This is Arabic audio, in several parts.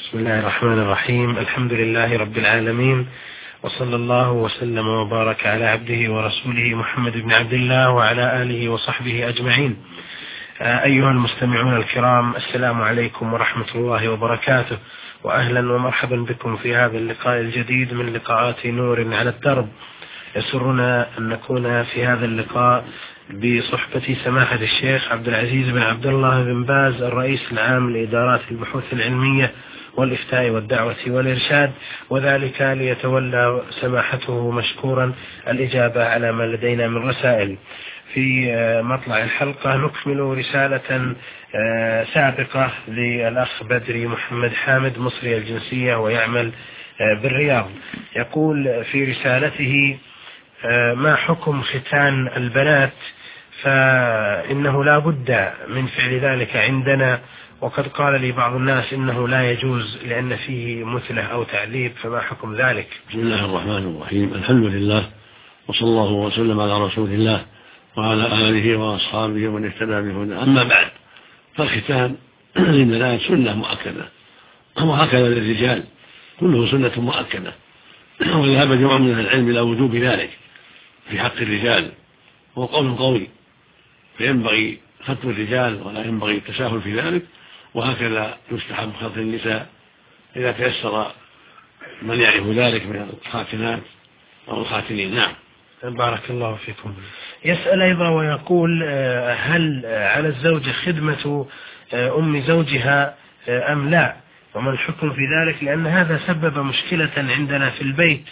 بسم الله الرحمن الرحيم. الحمد لله رب العالمين، وصلى الله وسلم وبارك على عبده ورسوله محمد بن عبد الله وعلى آله وصحبه أجمعين. أيها المستمعون الكرام، السلام عليكم ورحمة الله وبركاته، وأهلا ومرحبا بكم في هذا اللقاء الجديد من لقاءات نور على الدرب. يسرنا أن نكون في هذا اللقاء بصحبة سماحة الشيخ عبد العزيز بن عبد الله بن باز، الرئيس العام لإدارات البحوث العلمية والإفتاء والدعوة والإرشاد، وذلك ليتولى سماحته مشكورا الإجابة على ما لدينا من رسائل. في مطلع الحلقة نكمل رسالة سابقة للأخ بدري محمد حامد، مصري الجنسية ويعمل بالرياض. يقول في رسالته: ما حكم ختان البنات؟ فإنه لا بد من فعل ذلك عندنا، وقد قال لي بعض الناس إنه لا يجوز لأن فيه مثلة أو تعذيب، فما حكم ذلك؟ بسم الله الرحمن الرحيم. الحمد لله، وصلى الله وسلم على رسول الله وعلى آله وأصحابه ومن اهتدى بهداه. أما بعد، فالختان للبنات سنة مؤكدة، وهكذا للرجال كله سنة مؤكدة، وذهب جمع من العلم إلى وجوب ذلك في حق الرجال، هو قول قوي، فينبغي ختم الرجال ولا ينبغي التساهل في ذلك، وهكذا يستحب ختم النساء إذا تيسر من يعرف ذلك من الخاتنات أو الخاتنين. نعم. بارك الله فيكم. يسأل أيضا ويقول: هل على الزوجة خدمة أم زوجها أم لا؟ وما الحكم في ذلك؟ لأن هذا سبب مشكلة عندنا في البيت،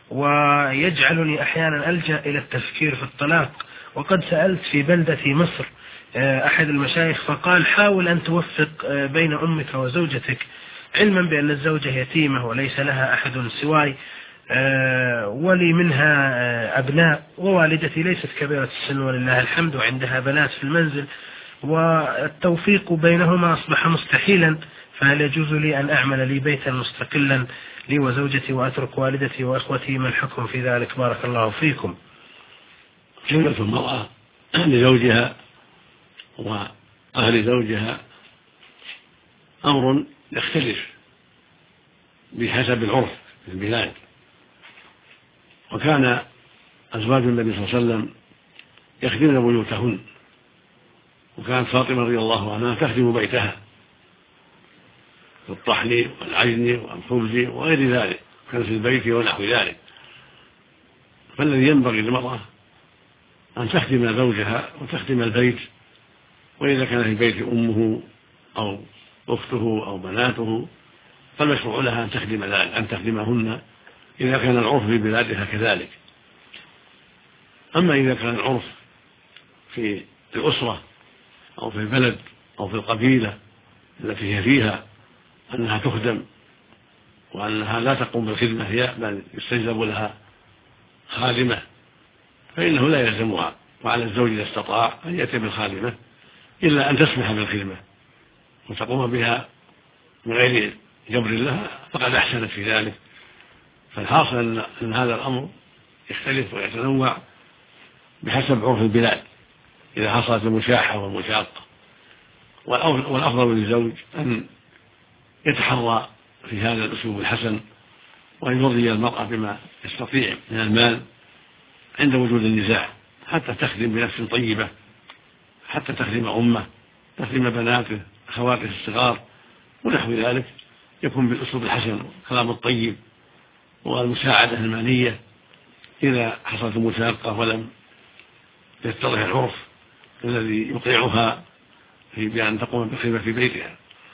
ويجعلني أحيانا ألجأ إلى التفكير في الطلاق. وقد سألت في بلدة مصر أحد المشايخ فقال: حاول أن توفق بين أمك وزوجتك، علما بأن الزوجة يتيمة وليس لها أحد سواي، ولي منها أبناء، ووالدتي ليست كبيرة السن ولله الحمد، وعندها بنات في المنزل، والتوفيق بينهما أصبح مستحيلا، فهل يجوز لي أن أعمل لي بيتا مستقلا لي وزوجتي وأترك والدتي وإخوتي؟ ما الحكم في ذلك؟ بارك الله فيكم. خدمة المرأة لزوجها وأهل زوجها أمر يختلف بحسب العرف في البلاد، وكان أزواج النبي صلى الله عليه وسلم يخدمن بيوتهن، وكانت فاطمة رضي الله عنها تخدم بيتها في الطحن والعجن والخبز وغير ذلك، كان في البيت ونحو ذلك. فالذي ينبغي للمرأة أن تخدم زوجها وتخدم البيت، وإذا كان في البيت أمه أو أخته أو بناته فالمشروع لها أن تخدمهن إذا كان العرف في بلادها كذلك. أما إذا كان العرف في الأسرة أو في البلد أو في القبيلة التي هي فيها أنها تخدم وأنها لا تقوم بالخدمة هي، بل يستجلب لها خادمة، فإنه لا يلزمها، وعلى الزوج إذا استطاع أن يأتي بالخادمة إلا أن تسمح بالخدمة وتقوم بها من غير جبر لها فقد أحسنت في ذلك. فالحاصل أن هذا الأمر يختلف ويتنوع بحسب عرف البلاد إذا حصلت المشاحة والمشاقة، والأفضل للزوج أن يتحرى في هذا الأسلوب الحسن، وأن يرضي المرأة بما يستطيع من المال عند وجود النزاع، حتى تخدم بنفس طيبة، حتى تخدم أمه، تخدم بناته، أخواته الصغار ونحو ذلك، يكون بالأسلوب الحسن والكلام الطيب والمساعدة المالية إذا حصلت المشاقة ولم يتضح العرف الذي يقيعها في بأن تقوم بالخدمة في بيتها.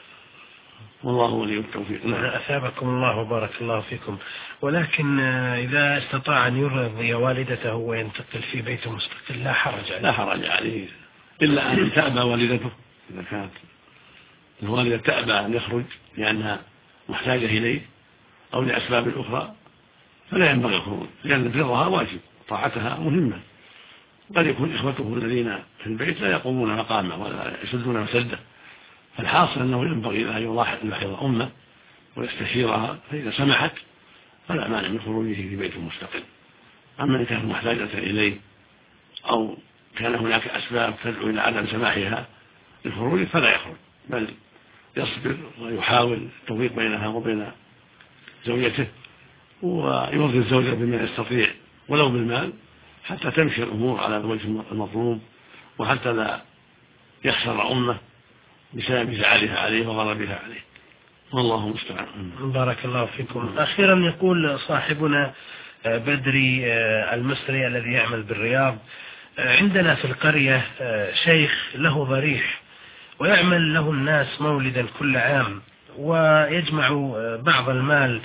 والله ولي التوفيق. أثابكم الله وبارك الله فيكم. ولكن إذا استطاع أن يرضي والدته وينتقل في بيته مستقل لا حرج عليه إلا أن تأبى والدته، إذا كانت الوالدة تأبى أن يخرج لأنها محتاجة إليه أو لأسباب أخرى فلا ينبغي الخروج، لأن برها واجب، طاعتها مهمة. قد يكون إخوته الذين في البيت لا يقومون مقامه ولا يسدون مسده، فالحاصل أنه ينبغي أن يلاحظ أمه ويستشيرها، فإذا سمحت فلا مانع من خروجه في بيت مستقل. أما إن كانت محتاجة إليه أو كان هناك أسباب تدعو إلى عدم سماحها للخروج فلا يخرج، بل يصبر ويحاول التوفيق بينها وبين زوجته، ويرضي الزوجة بما يستطيع ولو بالمال حتى تمشي الأمور على الوجه المطلوب، وحتى لا يخسر أمه بسبب زعلها عليه وغضبها عليه، والله المستعان. بارك الله فيكم. أخيرا يقول صاحبنا بدري المصري الذي يعمل بالرياض: عندنا في القرية شيخ له ضريح ويعمل له الناس مولدا كل عام، ويجمع بعض المال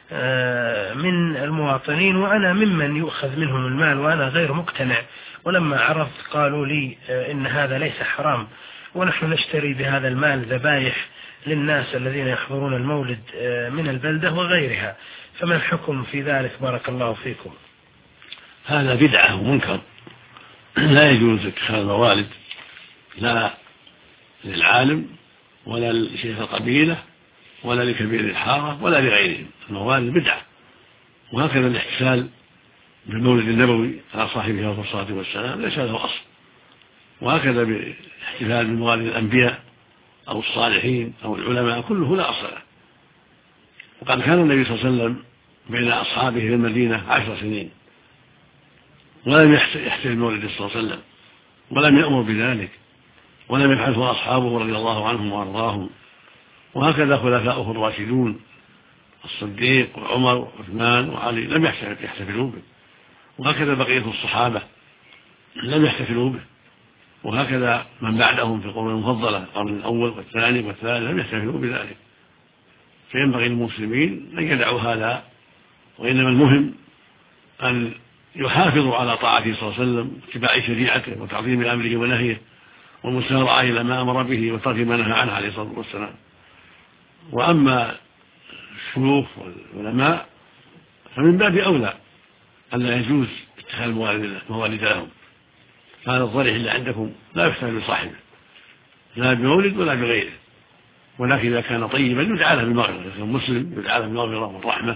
من المواطنين، وأنا ممن يؤخذ منهم المال وأنا غير مقتنع، ولما عرضت قالوا لي إن هذا ليس حرام، ونحن نشتري بهذا المال ذبائح للناس الذين يحضرون المولد من البلدة وغيرها، فما الحكم في ذلك بارك الله فيكم؟ هذا بدعة ومنكر، لا يجوز اتخاذ موالد لا للعالم ولا لشيخ القبيلة ولا لكبير الحارة ولا لغيرهم، الموالد بدعة. وهكذا الاحتفال بالمولد النبوي على صاحبه عليه الصلاة والسلام ليس له أصل، وهكذا بالاحتفال بموالد الأنبياء أو الصالحين أو العلماء كله لا أصل له. وقد كان النبي صلى الله عليه وسلم بين أصحابه في المدينة 10 سنين ولم يحتفل بمولد صلى الله عليه وسلم، ولم يأمر بذلك، ولم يفعله أصحابه رضي الله عنهم وأرضاهم. وهكذا خلفاؤه الراشدون الصديق وعمر وعثمان وعلي لم يحتفلوا به، وهكذا بقية الصحابة لم يحتفلوا به، وهكذا من بعدهم في القرون المفضلة القرن الأول والثاني والثالث لم يحتفلوا بذلك. فينبغي للمسلمين أن يدعوا هذا، وإنما المهم أن يحافظوا على طاعته صلى الله عليه وسلم واتباع شريعته وتعظيم أمره ونهيه والمسارعة إلى ما أمر به وترك ما نهى عنه عليه الصلاة والسلام. وأما الشيوخ والعلماء فمن باب أولى أن لا يجوز اتخاذ موالد لهم، فهذا الضريح اللي عندكم لا يحتمل بصاحبه لا بمولد ولا بغيره، ولكن إذا كان طيبا يدعى له بالمغفرة، إذا كان مسلم يدعى له بالمغفرة والرحمة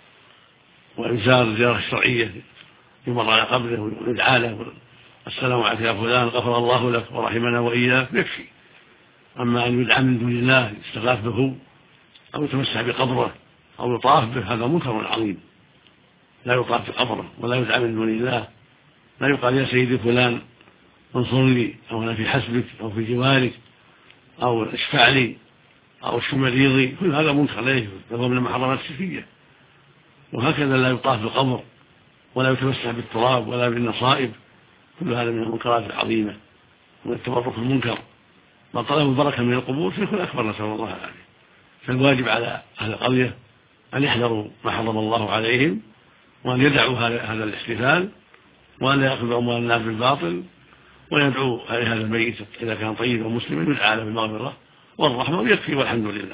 وإنزال الزيارة الشرعية يمر على قبره ويدعى له السلام عليك يا فلان غفر الله لك ورحمنا وإياك يكفي. أما أن يدعى من دون الله يستغاث به أو يتمسح بقبره أو يطاف به هذا منكر عظيم، لا يطاف بقبره ولا يدعى من دون الله، لا يقال يا سيدي فلان انصر لي أو أنا في حسبك أو في جوارك أو اشفع لي أو اشف مريضي، كل هذا منكر لا يجوز، فهو من المحرمات الشركية. وهكذا لا يطاف بالقبر ولا يتمسح بالتراب ولا بالنصائب، كل هذا من المنكرات العظيمة ومن التبرك المنكر. من طلب البركة من القبور شرك أكبر نسأل الله العافية. فالواجب على أهل القرية أن يحذروا ما حرم الله عليهم، وأن يدعوا هذا الاحتفال، وأن لا يأخذوا أموال الناس بالباطل، ويدعوا هذا الميت إذا كان طيبا مسلما يدعى له بالمغفرة والرحمة ويكفي والحمد لله.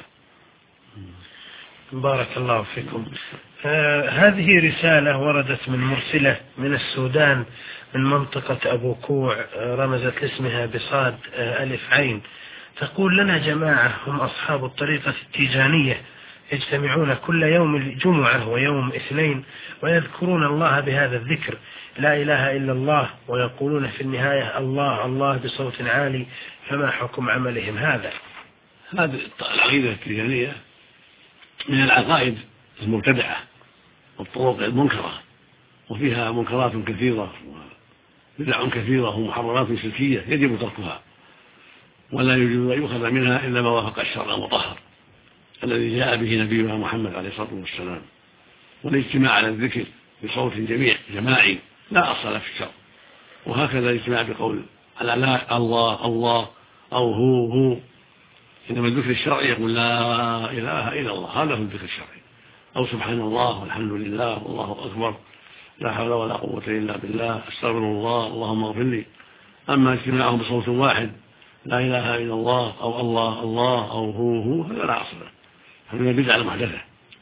بارك الله فيكم. هذه رسالة وردت من مرسلة من السودان من منطقة أبو كوع، رمزت اسمها بصاد ألف عين، تقول: لنا جماعة هم أصحاب الطريقة التيجانية يجتمعون كل يوم الجمعة ويوم اثنين ويذكرون الله بهذا الذكر لا إله إلا الله، ويقولون في النهاية الله الله بصوت عالي، فما حكم عملهم هذا؟ هذه العقيدة التيجانية من العقائد المبتدعة والطرق المنكرة، وفيها منكرات كثيرة وبدع كثيرة ومحرمات شركية يجب تركها، ولا يجوز أن يؤخذ منها إلا ما وافق الشرع المطهر الذي جاء به نبينا محمد عليه الصلاة والسلام. والاجتماع على الذكر بصوت جماعي لا أصل في الشرع، وهكذا الاجتماع بقول على لا الله الله أو هو، إنما الذكر الشرعي يقول لا إله إلا الله، هذا هو الذكر الشرعي، أو سبحان الله والحمد لله والله أكبر لا حول ولا قوة إلا بالله استغفر الله اللهم اغفر لي. أما اجتماعهم بصوت واحد لا إله إلا الله أو الله الله أو هو هذا لا أصل له، هذا بدعة محدثة.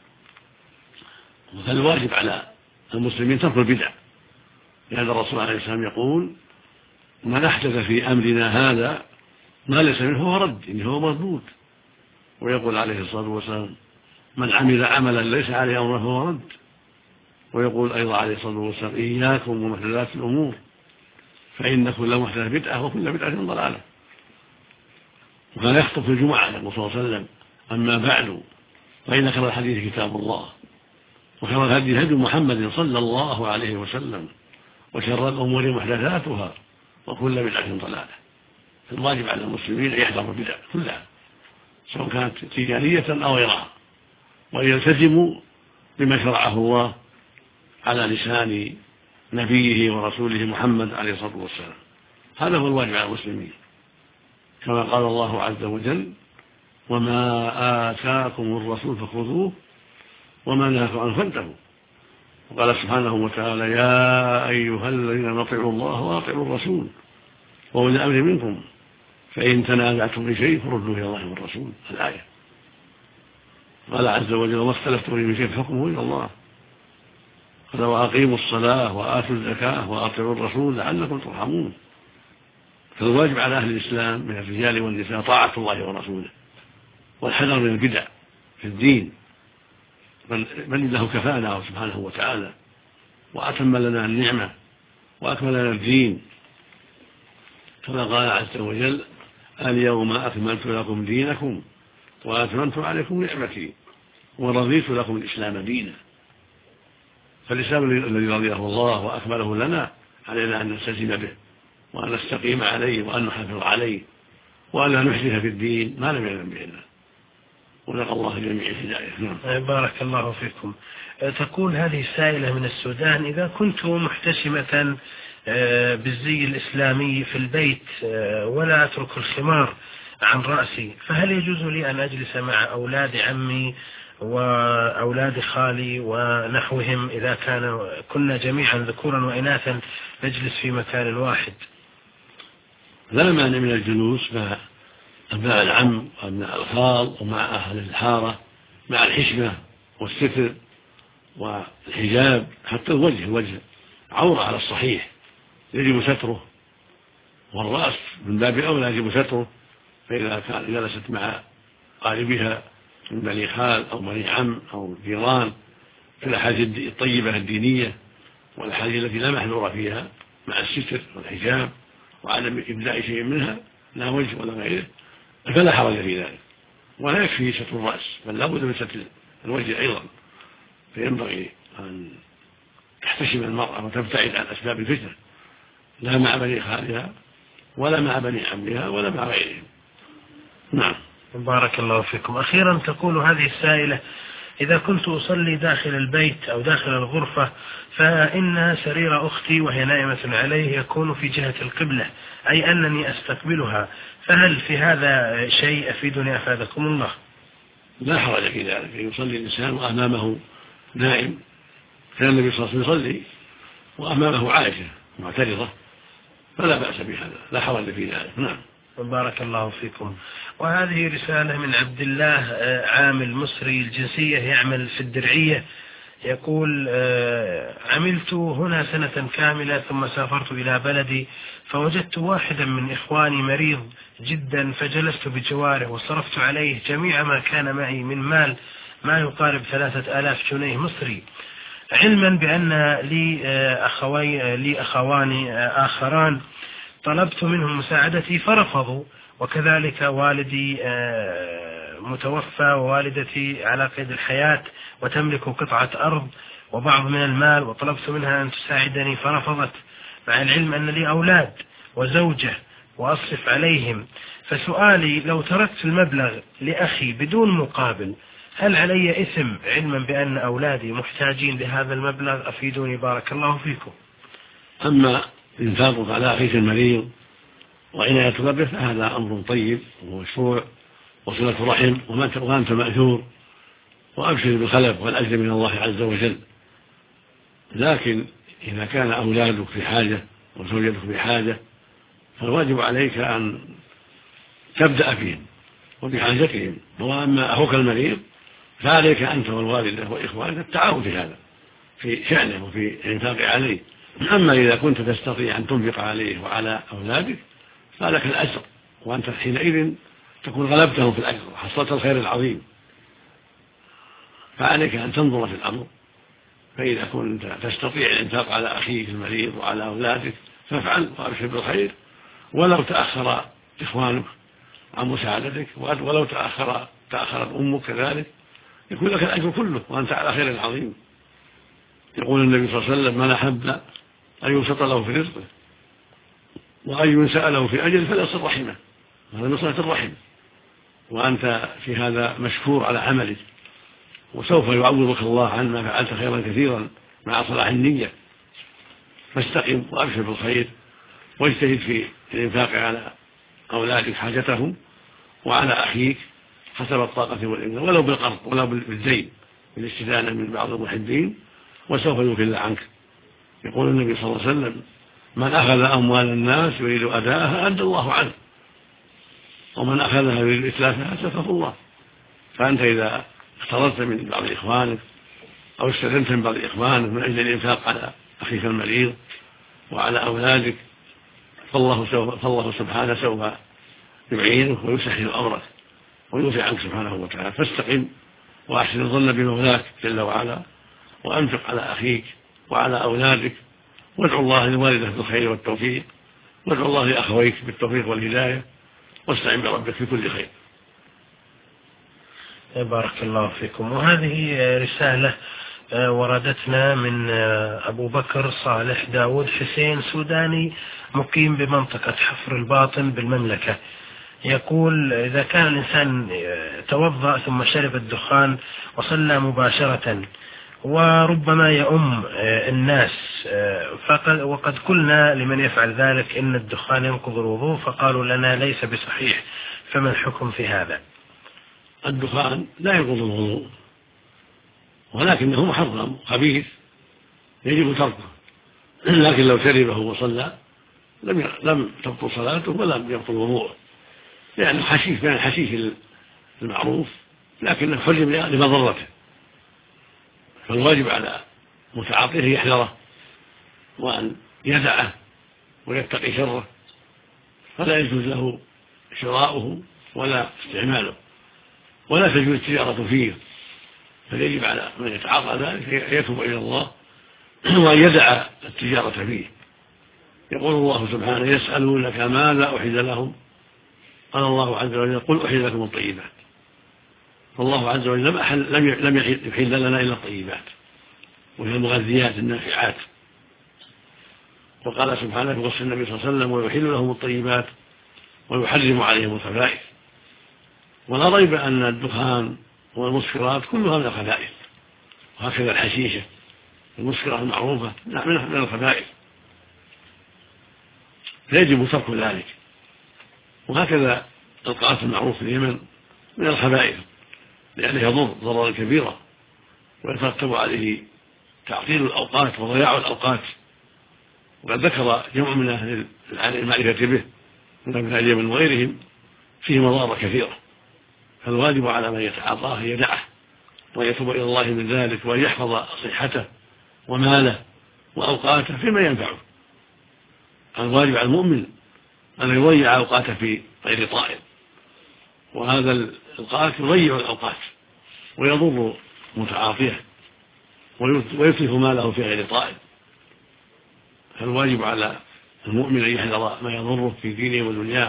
فالواجب على المسلمين ترك البدع، لأن الرسول عليه السلام يقول: من أحدث في أمرنا هذا ما ليس منه هو رد، إنه هو مردود. ويقول عليه الصلاة والسلام: من عمل عملا ليس عليه أمره فهو رد. ويقول أيضا عليه الصلاة والسلام: إياكم ومحدثات الأمور فإن كل محدثة بدعة وكل بدعة ضلالة. وكان يخطب في الجمعة يقول صلى الله عليه وسلم: أما بعد، فإن خير الحديث كتاب الله، وخير الهدي هدي محمد صلى الله عليه وسلم، وشر الأمور محدثاتها، وكل بدعة ضلالة. فالواجب على المسلمين أن يحذروا البدع كلها سواء كانت تجارية أو غيرها، وأن يلتزموا بما شرعه الله على لسان نبيه ورسوله محمد عليه الصلاة والسلام. هذا هو الواجب على المسلمين، كما قال الله عز وجل: وما آتاكم الرسول فخذوه وما نهاكم عنه فانتهوا. وقال سبحانه وتعالى: يا أيها الذين اطيعوا الله وأطيعوا الرسول وأولي الأمر منكم فإن تنازعتم في شيء فردوه إلى الله والرسول. الآية. قال عز وجل: وما اختلفتم فيه من شيء فحكمه إلى الله. قال: وأقيموا الصلاة وآتوا الزكاة وأطيعوا الرسول لعلكم ترحمون. فالواجب على أهل الإسلام من الرجال والنساء طاعة الله ورسوله، والحذر من البدع في الدين، بل له كفانا سبحانه وتعالى، وأتم لنا النعمة وأكمل لنا الدين، كما قال عز وجل: اليوم أكملت لكم دينكم وأتممت عليكم نعمتي ورضيت لكم الإسلام دينا. فالإسلام الذي رضيه الله وأكمله لنا علينا أن نلتزم به، وأن نستقيم عليه، وأن نحافظ عليه، وأن لا نحدث في الدين ما لم يعلم به الله. ونسأل الله جميع الهداية. بارك الله فيكم. تقول هذه السائلة من السودان: إذا كنت محتشمة بالزي الإسلامي في البيت ولا أترك الخمار عن رأسي، فهل يجوز لي أن أجلس مع أولاد عمي وأولاد خالي ونحوهم إذا كنا جميعا ذكورا وإناثا نجلس في مكان واحد؟ لا مانع من الجلوس مع أبناء العم وأبناء الخال ومع أهل الحارة، مع الحشمة والستر والحجاب. حتى الوجه عورة على الصحيح يجب ستره، والرأس من باب أولى يجب ستره. فإذا كان جلست مع قاربها من بني خال أو بني عم أو جيران في الأحاديث الطيبة الدينية والأحاديث التي لا محذور فيها، مع الستر والحجاب وعدم إبداء شيء منها لا وجه ولا غيره، فلا حرج في ذلك. ولا يكفي ستر الرأس، بل لا بد من ستر الوجه أيضا. فينبغي أن تحتشم المرأة وتبتعد عن أسباب الفتنة، لا مع بني خالها ولا مع بني عمها ولا مع غيرهم. نعم. بارك الله فيكم. أخيرا تقول هذه السائلة: إذا كنت أصلي داخل البيت أو داخل الغرفة فإن سرير أختي وهي نائمة عليه يكون في جهة القبلة، أي أنني أستقبلها، فهل في هذا شيء أفيدني أفادكم الله؟ لا حرج في ذلك، يصلي الإنسان وأمامه نائم. كان النبي صلى الله عليه وسلم يصلي وأمامه عائشة معترضة، فلا بأس بهذا، لا حرج في ذلك. نعم. بارك الله فيكم. وهذه رسالة من عبد الله، عامل مصري الجنسية يعمل في الدرعية، يقول: عملت هنا سنة كاملة ثم سافرت إلى بلدي، فوجدت واحدا من إخواني مريض جدا، فجلست بجواره وصرفت عليه جميع ما كان معي من مال ما يقارب 3000 جنيه مصري، علما بأن لي أخوان آخران طلبت منهم مساعدتي فرفضوا، وكذلك والدي متوفى ووالدتي على قيد الحياة وتملك قطعة أرض وبعض من المال، وطلبت منها أن تساعدني فرفضت، مع العلم أن لي أولاد وزوجة وأصرف عليهم. فسؤالي: لو تركت المبلغ لأخي بدون مقابل هل علي إثم، علما بأن أولادي محتاجين لهذا المبلغ؟ أفيدوني بارك الله فيكم. أما إنفاقك على أخيك المريض وعناية به فهذا أمر طيب ومشروع وصلة رحم، وأنت مأجور، وأبشر بالخلف والأجر من الله عز وجل. لكن إذا كان أولادك في حاجة وزوجتك في حاجة فالواجب عليك أن تبدأ فيهم وبحاجتهم. وأما أخوك المريض فعليك أنت والوالدة وإخوانك التعاون في هذا، في شأنه وفي الإنفاق عليه. أما إذا كنت تستطيع أن تنفق عليه وعلى أولادك فلك الأجر، وأنت حينئذ تكون غلبتهم في الأجر وحصلت الخير العظيم. فعليك أن تنظر في الأمر، فإذا كنت تستطيع الإنفاق على أخيك المريض وعلى أولادك فافعل وأبشر بالخير. ولو تأخر إخوانك عن مساعدتك، ولو تأخرت أمك كذلك يكون لك الأجر كله وأنت على خير عظيم. يقول النبي صلى الله عليه وسلم: من أحب أن يبسط له في رزقه وأن ينسأ له في أجله فليصل رحمه. هذا من صلة الرحم، وأنت في هذا مشكور على عملك، وسوف يعوضك الله عن ما فعلت خيرا كثيرا مع صلاح النية. فاستقم وأبشر بالخير، واجتهد في الإنفاق على أولادك حاجتهم وعلى أخيك حسب الطاقة والإمكان، ولو بالقرض ولو بالدين بالاستدانة من بعض المحبين، وسوف يوفي الله عنك. يقول النبي صلى الله عليه وسلم: من أخذ أموال الناس يريد أداءها أدى الله عنه، ومن أخذها يريد إتلافها سفه الله. فأنت إذا اقترضت من بعض إخوانك أو استلمت من بعض إخوانك من أجل الإنفاق على أخيك المريض وعلى أولادك، فالله سبحانه سوف يعينك ويسهل أمرك ويوفي عنك سبحانه وتعالى. فاستقم وأحسن الظن بمولاك جل وعلا، وأنفق على أخيك وعلى أولادك، وادعو الله لوالدك بالخير والتوفيق، وادعو الله لأخويك بالتوفيق والهداية، واستعن بربك في كل خير. بارك الله فيكم. وهذه رسالة وردتنا من أبو بكر صالح داود حسين سوداني مقيم بمنطقة حفر الباطن بالمملكة. يقول: إذا كان الإنسان توضأ ثم شرب الدخان وصلى مباشرة وربما يؤم الناس، وقد قلنا لمن يفعل ذلك إن الدخان ينقض الوضوء، فقالوا لنا ليس بصحيح، فما الحكم في هذا؟ الدخان لا ينقض الوضوء، ولكنه محرم خبيث يجب تركه، لكن لو شربه وصلى لم تبطل صلاته ولم يبطل وضوءه، لأنه حشيش من الحشيش المعروف، لكنه حرم لمضرته. فالواجب على متعاطيه يحذره وأن يدعه ويتقي شره، فلا يجوز له شراؤه ولا استعماله، ولا تجوز التجارة فيه. فيجب على من يتعاطى ذلك يتوب إلى الله وأن يدع التجارة فيه. يقول الله سبحانه: يسألونك ماذا أحل لهم، قال الله عز وجل: قل أحل لكم الطيبات. فالله عز وجل لم يحل لنا إلا الطيبات، وهي المغذيات النافعات. وقال سبحانه في وصف النبي صلى الله عليه وسلم: ويحل لهم الطيبات ويحرم عليهم الخبائث. ولا ريب أن الدخان والمسكرات كلها من الخبائث، وهكذا الحشيشة المسكرة المعروفة من الخبائث، فيجب ترك ذلك. وهكذا القاس المعروف في اليمن من الخبائث، لأنه يضر ضررا كبيرا، ويترتب عليه تعطيل الأوقات وضياع الأوقات. وقد ذكر جمع من أهل المعرفة به من أهل اليمن وغيرهم فيه مضار كثيرة. فالواجب على من يتعاطاه يدعه ويتوب إلى الله من ذلك، وأن يحفظ صحته وماله وأوقاته فيما ينفعه. الواجب على المؤمن أن يضيع أوقاته في غير طائل، وهذا القاتل يضيع الأوقات ويضر متعاطيه ويتلف ماله في غير طائل. فالواجب على المؤمن أن يحذر ما يضره في دينه ودنياه،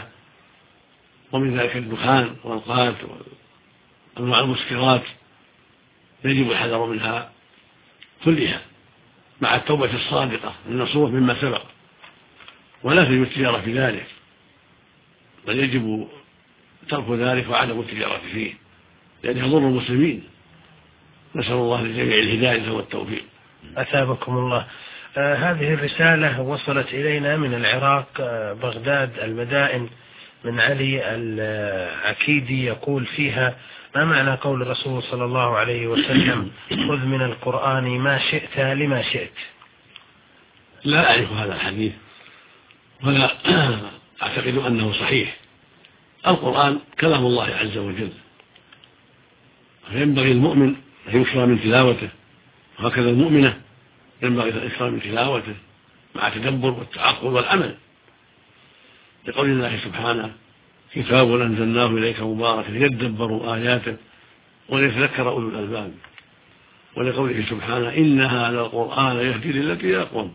ومن ذلك الدخان والقات وأنواع المسكرات يجب الحذر منها كلها مع التوبة الصادقة النصوح مما سبق، ولا تجب التجارة في ذلك، بل يجب ترك ذلك وعدم التجارة فيه، لأنه يضر المسلمين. نسأل الله للجميع الهداية والتوفيق. أثابكم الله. هذه الرسالة وصلت إلينا من العراق، بغداد المدائن، من علي العكيدي، يقول فيها: ما معنى قول الرسول صلى الله عليه وسلم: خذ من القرآن ما شئت لما شئت؟ لا أعرف هذا الحديث ولا أعتقد أنه صحيح. القرآن كلام الله عز وجل، فينبغي المؤمن أن يكثر من تلاوته، وهكذا المؤمنة ينبغي أن يكثر من تلاوته مع التدبر والتعقل والعمل، لقول الله سبحانه: كتاب أنزلناه إليك مبارك ليدبروا آياته وليتذكر أولو الألباب. ولقوله سبحانه: إن هذا القرآن يهدي للتي هي أقوم.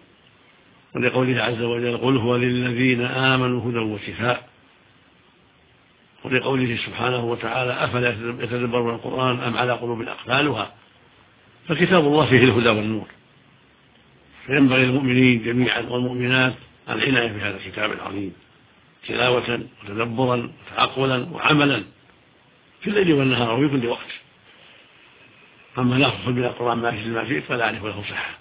ولقوله عز وجل: قل هو للذين آمنوا هدى وشفاء. ولقوله سبحانه وتعالى أفلا يتدبرون القرآن أم على قلوب أقفالها. فكتاب الله فيه الهدى والنور، فينبغي للمؤمنين جميعا والمؤمنات العناية بهذا الكتاب العظيم تلاوة وتدبرا وتعقلا وعملا في الليل والنهار وفي كل وقت. أما لا تدخل من القرآن ما شئت فلا أعرف له صحة،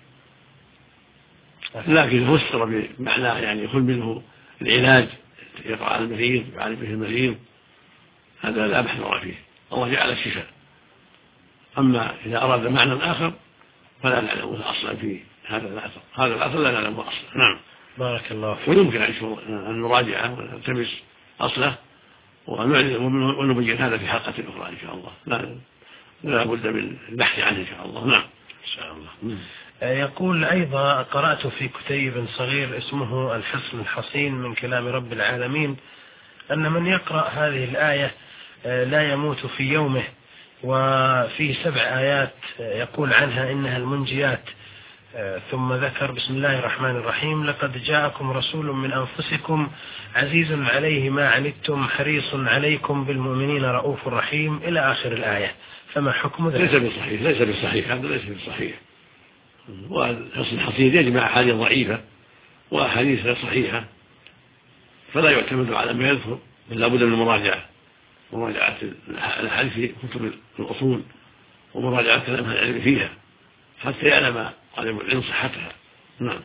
لكن فسر بمعنى يعني يكون منه العلاج، يقرأ على المريض يعالج به المريض، هذا لا محذور فيه، الله جعل الشفاء. أما إذا أراد معنى آخر فلا نعلم أصلا فيه هذا الأصل لا نعلم أصلا. نعم بارك الله فيك. ويمكن أن نراجعه ونلتمس أصله ونبين هذا في حلقة أخرى إن شاء الله. لا بد من البحث عنه إن شاء الله. نعم إن شاء الله. يقول أيضا قرأت في كتيب صغير اسمه الحصن الحصين من كلام رب العالمين أن من يقرأ هذه الآية لا يموت في يومه، وفي 7 آيات يقول عنها إنها المنجيات، ثم ذكر بسم الله الرحمن الرحيم لقد جاءكم رسول من أنفسكم عزيز عليه ما عنتم حريص عليكم بالمؤمنين رؤوف رحيم إلى آخر الآية، فما حكم ذلك؟ ليس بالصحيح هذا ليس بالصحيح. والحصن الحصين يجمع أحاديث ضعيفة وأحاديث غير صحيحة، فلا يعتمد على ما يذكر، بل لا بد من مراجعة الأحاديث في كتب الأصول ومراجعة كلام أهل العلم فيها حتى يعلم طالب العلم صحتها. نعم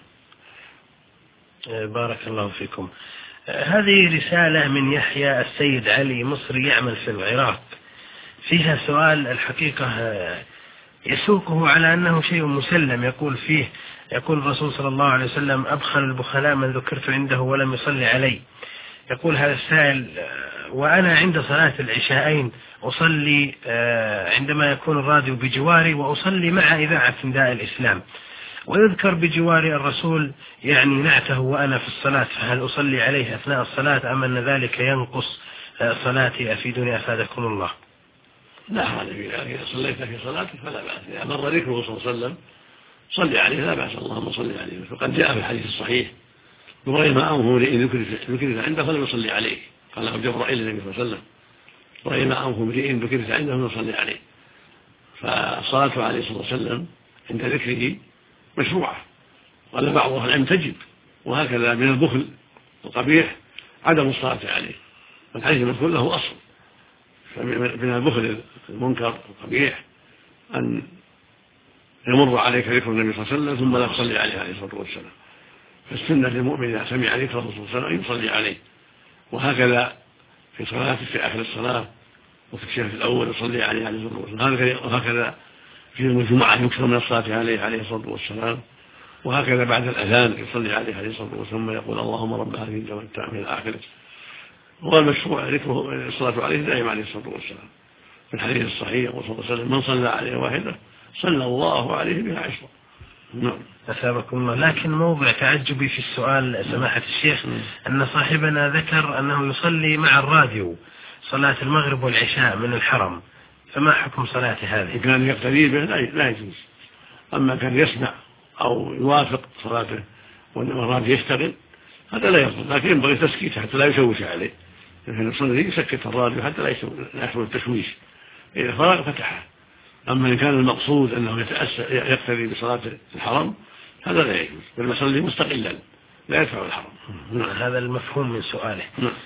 بارك الله فيكم. هذه رسالة من يحيى السيد علي مصري يعمل في العراق، فيها سؤال الحقيقة يسوقه على أنه شيء مسلم. يقول فيه يقول الرسول صلى الله عليه وسلم أبخل البخلاء من ذكرت عنده ولم يصلي علي. يقول هذا السائل وأنا عند صلاة العشاءين أصلي عندما يكون الراديو بجواري وأصلي مع إذاعة نداء الإسلام، ويذكر بجواري الرسول يعني نعته وأنا في الصلاة، فهل أصلي عليه أثناء الصلاة أم أن ذلك ينقص صلاتي؟ أفيدني أفادكم الله. لا حرج في ذلك، إذا صليت في صلاتك فلا بأس، إذا مر ذكره صلى الله عليه وسلم صلي عليه لا بأس، اللهم صل عليه. فقد جاء في الحديث الصحيح ورأي ما أنه ذكرت عنده فلم يصلي عليه، قال أبو جبرائيل النبي صلى الله عليه وسلم رأي ما أنه ذكرت عنده فلم يصلي عليه. فالصلاة عليه الصلاة والسلام عند ذكره مشروعة، قال بعض أهل العلم تجب، وهكذا من البخل القبيح عدم الصلاة عليه، فالحديث المذكور له أصل. فمن البخل المنكر القبيح أن يمر عليك ذكر النبي صلى الله عليه وسلم ثم لا تصلي عليه عليه الصلاة والسلام. فالسنة للمؤمن إذا سمع ذكر الرسول صلى الله عليه وسلم يصلي عليه، وهكذا في صلاته في آخر الصلاة وفي الشهر الأول يصلي عليه عليه الصلاة والسلام، وهكذا في يوم الجمعة يكثر من الصلاة عليه عليه الصلاة والسلام، وهكذا بعد الأذان يصلي عليه عليه الصلاة والسلام ويقول اللهم رب هذه الدعوة التامة إلى آخره. هو المشروع ذكره الصلاة عليه دائما عليه الصلاة والسلام. في الحديث الصحيح صلى الله عليه وسلم من صلى عليه واحدة صلى الله عليه بها 10. نعم أثابكم الله. لكن موضع تعجبي في السؤال سماحة الشيخ أن صاحبنا ذكر أنه يصلي مع الراديو صلاة المغرب والعشاء من الحرم، فما حكم صلاته هذه؟ كان يقتدي به لا يجوز، أما كان يسمع أو يوافق صلاته والراديو يشتغل هذا لا يفضل، لكن ينبغي تسكيته حتى لا يشوش عليه. يعني يصلي يسكت الراديو حتى لا يحصل التشويش، إذا فرغ فتحه. أما إن كان المقصود أنه يقتدي بصلاة الحرم هذا لا يجوز، بل يصلي مستقلا لا يدفع الحرم. هذا المفهوم من سؤاله.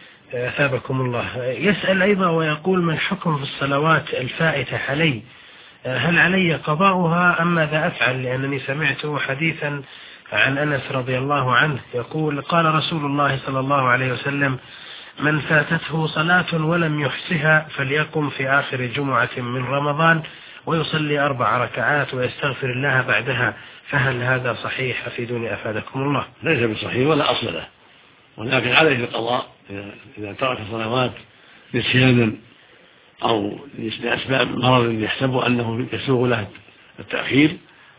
أثابكم الله. يسأل أيضا ويقول ما الحكم في الصلوات الفائتة علي؟ هل علي قضاؤها أم ماذا أفعل؟ لأنني سمعت حديثا عن أنس رضي الله عنه يقول قال رسول الله صلى الله عليه وسلم من فاتته صلاة ولم يحصها فليقم في آخر جمعة من رمضان ويصلي 4 ركعات ويستغفر الله بعدها، فهل هذا صحيح؟ أفيدوني أفادكم الله. ليس بصحيح ولا أصل له، ولكن عليه القضاء إذا ترك صلوات نسيانا أو لأسباب مرض يحسب أنه يسوغ له التأخير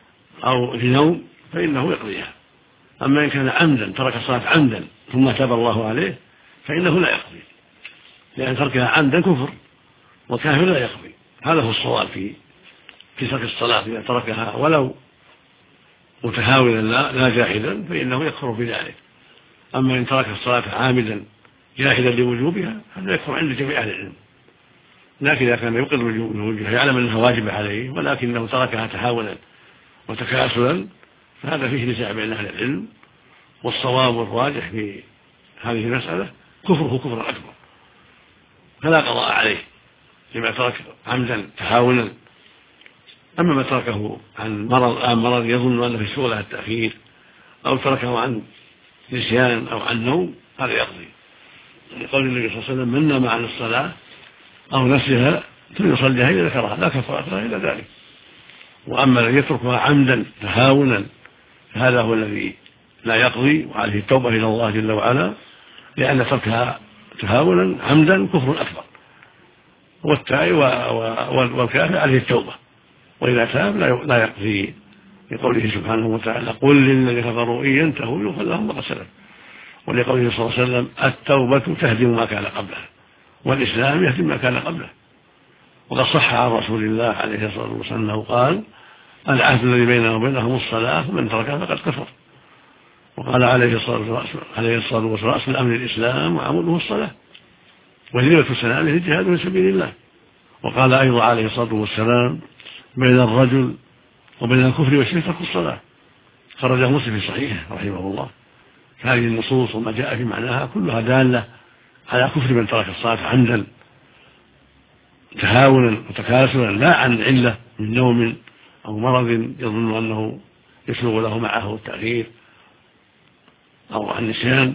أو لنوم فإنه يقضيها. أما إن كان عمدا ترك الصلاة عمدا ثم تاب الله عليه فإنه لا يقضي، لأن تركها عمدا كفر وكافر لا يقضي. هذا هو الصواب في ترك الصلاة، إذا تركها ولو متهاونا لا جاحدا فإنه يكفر بذلك. أما إن ترك الصلاة عامدا جاهدا لوجوبها هذا يكفر عند جميع أهل العلم. لكن إذا كان يقر بوجوبها يعلم أنها واجبة عليه ولكنه تركها تهاونا وتكاسلا فهذا فيه نزاع بين أهل العلم، والصواب والراجح في هذه المسألة كفره كفر أكبر فلا قضاء عليه لما ترك عمدا تهاونا. أما ما تركه عن مرض يظن أن في شغلها التأخير أو تركه عن نسيان أو عن نوم هذا يقضي، لقول النبي صلى الله عليه وسلم من نام عن الصلاة أو نسيها فليصليها إذا ذكرها لا كفارة لها إلا ذلك. وأما الذي يتركها عمدا تهاونا فهذا هو الذي لا يقضي وعليه التوبة إلى الله جل وعلا، لأن تركها تهاونا عمدا كفر أكبر، والتائب والكافر عليه التوبة وإذا تاب لا يقضي، لقوله سبحانه وتعالى قل للذين كفروا إن ينتهوا يغفر لهم ما قد سلف، ولقوله صلى الله عليه وسلم التوبة تهدم ما كان قبلها والإسلام يهدم ما كان قبله. وقد صح عن رسول الله عليه الصلاة والسلام أنه قال العهد الذي بيننا وبينهم الصلاة فمن تركها فقد كفر. وقال عليه الصلاة والسلام أصل الأمر الإسلام وعمله الصلاة وذروة سلامه الجهاد في سبيل الله. وقال أيضا عليه الصلاة والسلام بين الرجل وبين الكفر والشرك ترك الصلاة، خرجه مسلم في صحيحه رحمه الله. هذه النصوص وما جاء في معناها كلها دالة على كفر من ترك الصلاة عمدا تهاونا وتكاسلا لا عن علة من نوم أو مرض يظن أنه يسوغ له معه التأخير أو عن نسيان.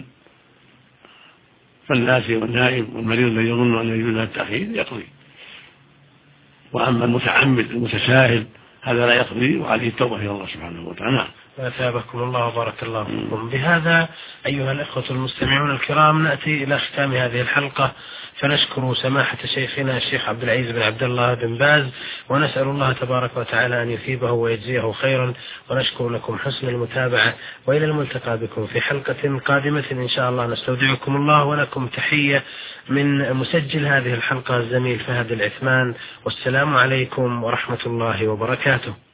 فالناسي والنائم والمريض الذي يظن أن يجوز له التأخير يقضي، وأما المتعمد المتساهل هذا لا يقضي وعليه التوبة إلى الله سبحانه وتعالى. أثابكم الله وبارك الله فيكم. بهذا أيها الأخوة المستمعون الكرام نأتي إلى ختام هذه الحلقة، فنشكر سماحة شيخنا الشيخ عبد العزيز بن عبد الله بن باز، ونسأل الله تبارك وتعالى أن يثيبه ويجزيه خيرا، ونشكر لكم حسن المتابعة، وإلى الملتقى بكم في حلقة قادمة إن شاء الله. نستودعكم الله، ولكم تحية من مسجل هذه الحلقة الزميل فهد العثمان، والسلام عليكم ورحمة الله وبركاته.